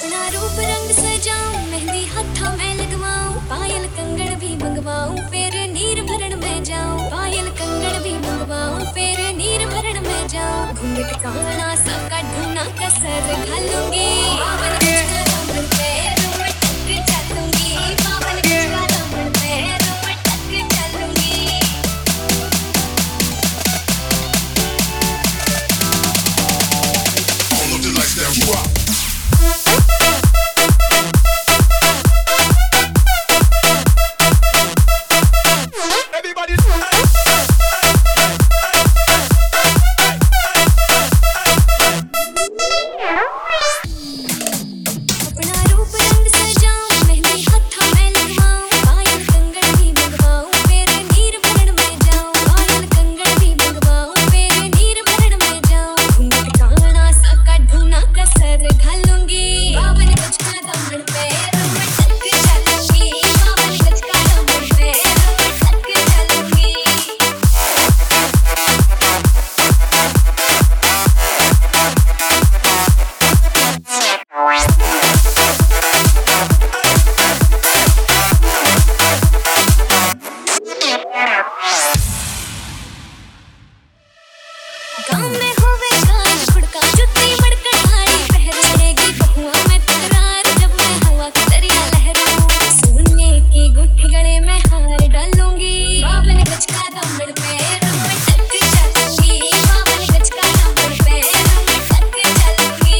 अपना रूप रंग सजाऊं, मेहंदी हथा मैं लगवाऊं, पायल कंगन भी मंगवाऊं, फिर नीर भरण में जाऊं। पायल कंगन भी मंगवाऊं, फिर नीर भरण में जाऊं। घूंघट काना सबका ढूंढना कसर घालूंगी, बावन गज का दामन पे रुमटक चलूंगी, बावन गज का दामन पे रुमटक चलूंगी। All of the lights that rock. अपना रूप रंग सजाऊं, मेहंदी हथा मैं लगवाऊं, पायल कंगन भी मंगवाऊं, फिर नीर भरण में जाऊं। पायल कंगन भी मंगवाऊं, फिर नीर भरण में जाऊं। घूंघट काना सबका ढूंढना कसर घालूंगी, बावन गज का दामन पे रुमटक चलूंगी, बावन गज का दामन पे रुमटक चलूंगी। गाँव में होवे काज खुड़का, जुत्ती मड़का ठाड़ी पहरेगी बहुआ में तकरार, जब मैं हवा का दरिया लहराऊं। सोने की गुट्ठी गले में हार डालूंगी, बावन गज का दामन पे रुमटक चलूंगी, बावन गज का दामन पे रुमटक चलूंगी।